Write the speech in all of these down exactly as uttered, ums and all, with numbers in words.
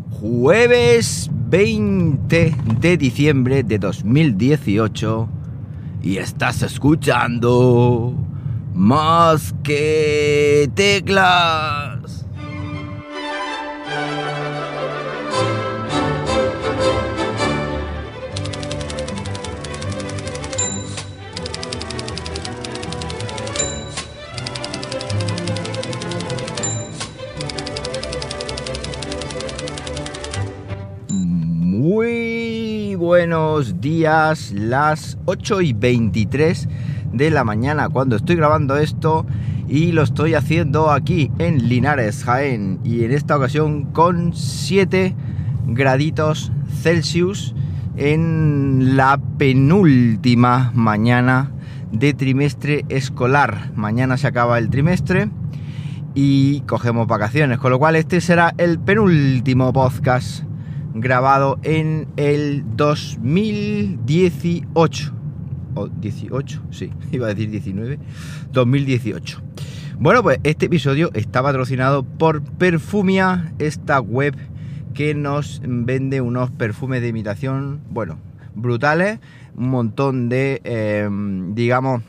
Jueves veinte de diciembre de dos mil dieciocho y estás escuchando Más que Teclas. Muy buenos días, las ocho y veintitrés de la mañana cuando estoy grabando esto, y lo estoy haciendo aquí en Linares, Jaén, y en esta ocasión con siete graditos Celsius en la penúltima mañana de trimestre escolar. Mañana se acaba el trimestre y cogemos vacaciones, con lo cual este será el penúltimo podcast grabado en el dos mil dieciocho o dieciocho, sí, iba a decir diecinueve, dos mil dieciocho. Bueno, pues este episodio está patrocinado por Perfumia, esta web que nos vende unos perfumes de imitación, bueno, brutales, un montón de, eh, digamos,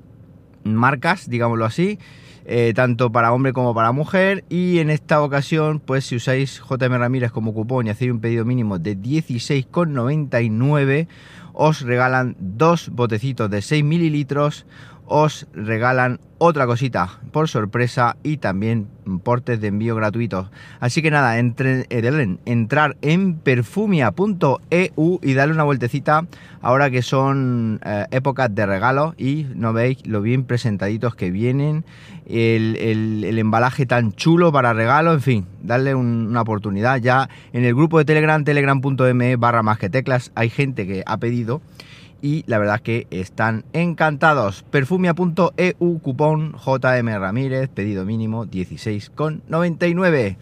marcas, digámoslo así, Eh, tanto para hombre como para mujer, y en esta ocasión, pues si usáis J M Ramírez como cupón y hacéis un pedido mínimo de dieciséis con noventa y nueve, os regalan dos botecitos de seis mililitros, os regalan otra cosita por sorpresa y también portes de envío gratuitos. Así que nada, entre, eh, entrar en perfumia punto e u y darle una vueltecita ahora que son eh, épocas de regalos, y no veis lo bien presentaditos que vienen, el, el, el embalaje tan chulo para regalos, en fin, darle un, una oportunidad. Ya en el grupo de Telegram, telegram punto me barra más que teclas, hay gente que ha pedido y la verdad es que están encantados. Perfumia punto e u, cupón J M Ramírez, pedido mínimo dieciséis con noventa y nueve.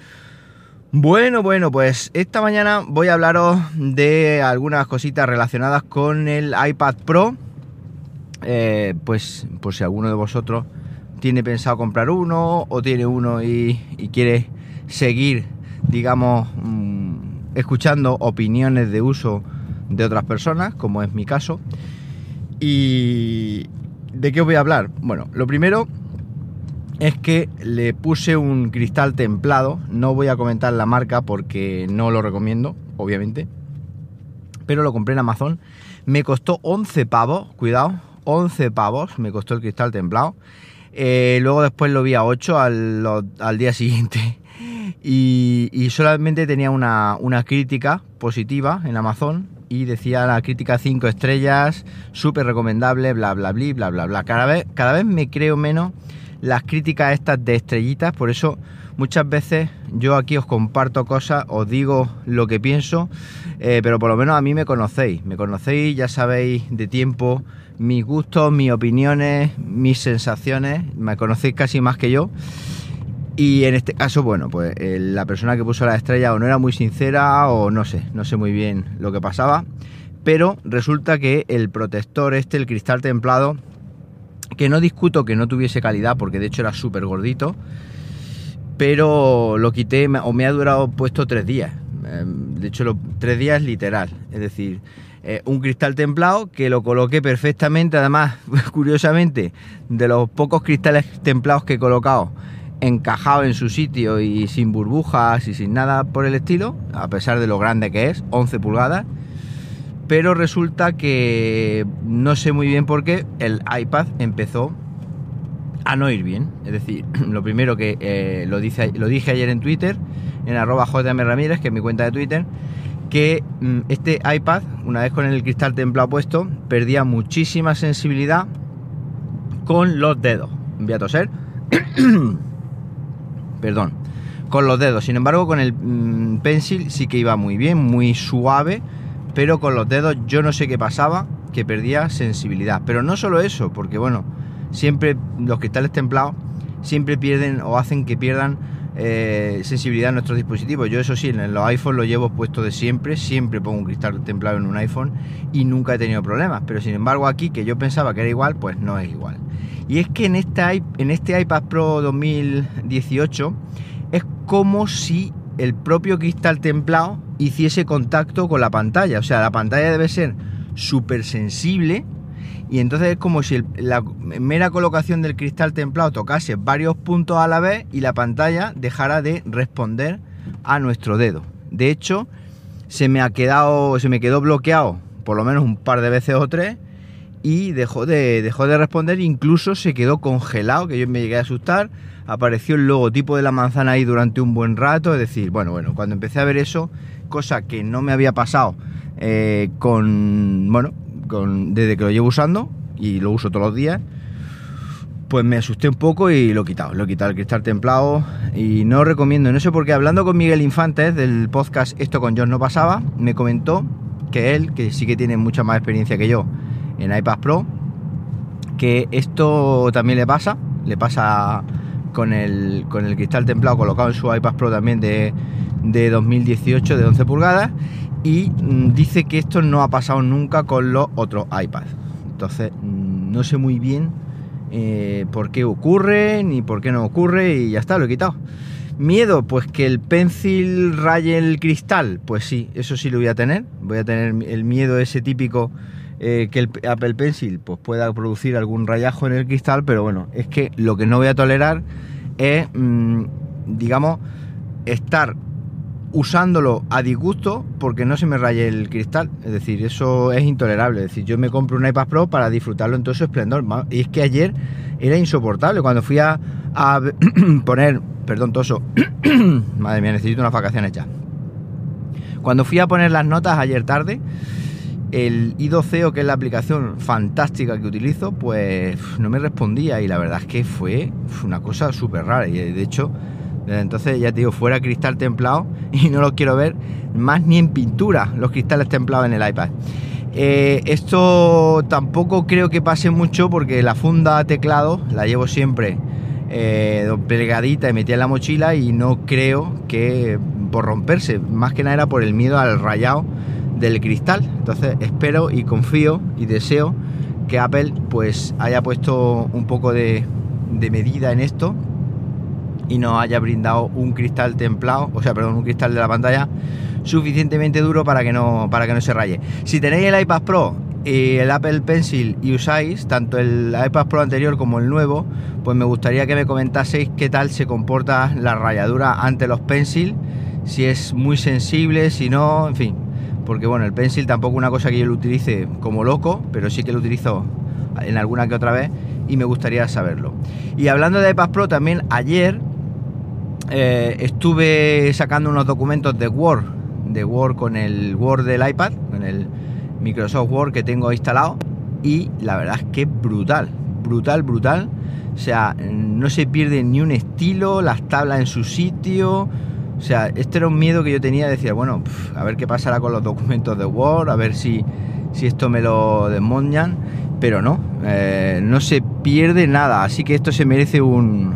Bueno, bueno, pues esta mañana voy a hablaros de algunas cositas relacionadas con el iPad Pro. Eh, pues, pues si alguno de vosotros tiene pensado comprar uno o tiene uno y, y quiere seguir, digamos, mmm, escuchando opiniones de uso de otras personas, como es mi caso. ¿Y de qué os voy a hablar? Bueno, lo primero es que le puse un cristal templado. No voy a comentar la marca porque no lo recomiendo, obviamente, pero lo compré en Amazon. Me costó once pavos, cuidado, once pavos me costó el cristal templado. Eh, luego después lo vi a ocho al, al día siguiente. Y, y solamente tenía una, una crítica positiva en Amazon, y decía la crítica cinco estrellas, súper recomendable, bla bla bla bla bla bla. Cada vez, cada vez me creo menos las críticas estas de estrellitas, por eso muchas veces yo aquí os comparto cosas, os digo lo que pienso, eh, pero por lo menos a mí me conocéis, me conocéis, ya sabéis de tiempo mis gustos, mis opiniones, mis sensaciones, me conocéis casi más que yo. Y en este caso, bueno, pues eh, la persona que puso la estrella o no era muy sincera o no sé, no sé muy bien lo que pasaba, pero resulta que el protector este, el cristal templado, que no discuto que no tuviese calidad porque de hecho era súper gordito, pero lo quité o me ha durado puesto tres días, eh, de hecho los tres días literal, es decir, eh, un cristal templado que lo coloqué perfectamente, además, curiosamente, de los pocos cristales templados que he colocado, encajado en su sitio y sin burbujas y sin nada por el estilo, a pesar de lo grande que es, once pulgadas. Pero resulta que no sé muy bien por qué el iPad empezó a no ir bien. Es decir, lo primero que eh, lo, dice, lo dije ayer en Twitter, en arroba jmramírez, que es mi cuenta de Twitter, que mm, este iPad, una vez con el cristal templado puesto, perdía muchísima sensibilidad con los dedos. Voy a toser. Perdón, con los dedos. Sin embargo, con el mmm, Pencil sí que iba muy bien, muy suave, pero con los dedos yo no sé qué pasaba, que perdía sensibilidad. Pero no solo eso, porque bueno, siempre los cristales templados siempre pierden o hacen que pierdan eh, sensibilidad en nuestros dispositivos. Yo eso sí, en los iPhones lo llevo puesto de siempre, siempre pongo un cristal templado en un iPhone y nunca he tenido problemas. Pero sin embargo aquí, que yo pensaba que era igual, pues no es igual. Y es que en este, en este iPad Pro dos mil dieciocho es como si el propio cristal templado hiciese contacto con la pantalla. O sea, la pantalla debe ser súper sensible y entonces es como si el, la mera colocación del cristal templado tocase varios puntos a la vez y la pantalla dejara de responder a nuestro dedo. De hecho, se me ha quedado, se me quedó bloqueado por lo menos un par de veces o tres y dejó de, dejó de responder, incluso se quedó congelado, que yo me llegué a asustar. Apareció el logotipo de la manzana ahí durante un buen rato, es decir, bueno, bueno, cuando empecé a ver eso, cosa que no me había pasado eh, con, bueno, con, desde que lo llevo usando y lo uso todos los días, pues me asusté un poco y lo he quitado, lo he quitado el cristal templado y no recomiendo, no sé por qué, hablando con Miguel Infantes del podcast Esto con John no pasaba, me comentó que él, que sí que tiene mucha más experiencia que yo en iPad Pro, que esto también le pasa, le pasa con el, con el cristal templado colocado en su iPad Pro también de, de dos mil dieciocho de once pulgadas, y mmm, dice que esto no ha pasado nunca con los otros iPads. Entonces mmm, no sé muy bien eh, por qué ocurre ni por qué no ocurre, y ya está, lo he quitado. Miedo, pues que el Pencil raye el cristal, pues sí, eso sí lo voy a tener, voy a tener el miedo ese típico eh, que el Apple Pencil pues pueda producir algún rayajo en el cristal, pero bueno, es que lo que no voy a tolerar es, mmm, digamos, estar usándolo a disgusto porque no se me raye el cristal, es decir, eso es intolerable. Es decir, yo me compro un iPad Pro para disfrutarlo en todo su esplendor, y es que ayer era insoportable cuando fui a, a poner, perdón, toso, madre mía, necesito unas vacaciones ya. Cuando fui a poner las notas ayer tarde, el I dos C E O, que es la aplicación fantástica que utilizo, pues no me respondía, y la verdad es que fue, fue una cosa súper rara, y de hecho desde entonces, ya te digo, fuera cristal templado, y no los quiero ver más ni en pintura, los cristales templados en el iPad. Eh, esto tampoco creo que pase mucho porque la funda teclado la llevo siempre eh, plegadita y metida en la mochila, y no creo que por romperse, más que nada era por el miedo al rayado del cristal. Entonces espero y confío y deseo que Apple pues haya puesto un poco de, de medida en esto y nos haya brindado un cristal templado, o sea, perdón, un cristal de la pantalla suficientemente duro para que no, para que no se raye. Si tenéis el iPad Pro y el Apple Pencil y usáis tanto el iPad Pro anterior como el nuevo, pues me gustaría que me comentaseis qué tal se comporta la rayadura ante los Pencil, si es muy sensible, si no, en fin, porque bueno, el Pencil tampoco es una cosa que yo lo utilice como loco, pero sí que lo utilizo en alguna que otra vez y me gustaría saberlo. Y hablando de iPad Pro, también ayer eh, estuve sacando unos documentos de Word, de Word con el Word del iPad, con el Microsoft Word que tengo instalado, y la verdad es que brutal, brutal, brutal. O sea, no se pierde ni un estilo, las tablas en su sitio. O sea, este era un miedo que yo tenía, decía, bueno, pff, a ver qué pasará con los documentos de Word, a ver si, si esto me lo desmontan, pero no, eh, no se pierde nada, así que esto se merece un...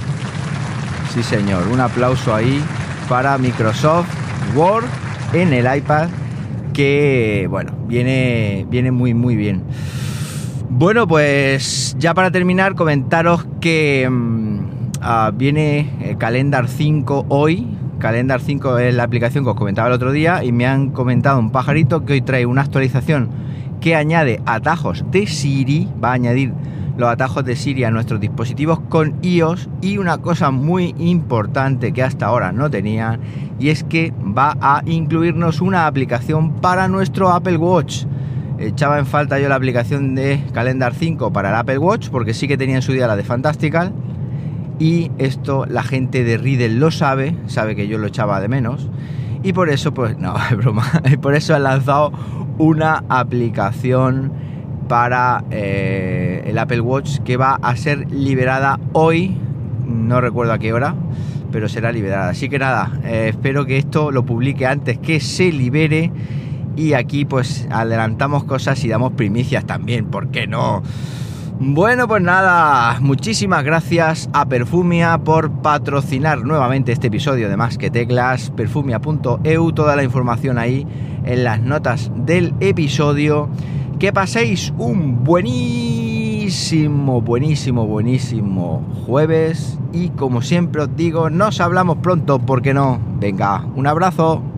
Sí señor, un aplauso ahí para Microsoft Word en el iPad, que bueno, viene, viene muy muy bien. Bueno, pues ya para terminar, comentaros que um, uh, viene el Calendar cinco hoy. Calendar cinco es la aplicación que os comentaba el otro día, y me han comentado un pajarito que hoy trae una actualización que añade atajos de Siri, va a añadir los atajos de Siri a nuestros dispositivos con iOS, y una cosa muy importante que hasta ahora no tenía, y es que va a incluirnos una aplicación para nuestro Apple Watch. Echaba en falta yo la aplicación de Calendar cinco para el Apple Watch, porque sí que tenía en su día la de Fantastical, y esto la gente de Riddle lo sabe, sabe que yo lo echaba de menos, y por eso, pues no, es broma, por eso han lanzado una aplicación para eh, el Apple Watch que va a ser liberada hoy, no recuerdo a qué hora, pero será liberada. Así que nada, eh, espero que esto lo publique antes que se libere, y aquí pues adelantamos cosas y damos primicias también, ¿por qué no? Bueno, pues nada, muchísimas gracias a Perfumia por patrocinar nuevamente este episodio de Más que Teclas, perfumia punto e u, toda la información ahí en las notas del episodio. Que paséis un buenísimo buenísimo, buenísimo, buenísimo jueves y como siempre os digo, nos hablamos pronto, ¿por qué no? Venga, un abrazo.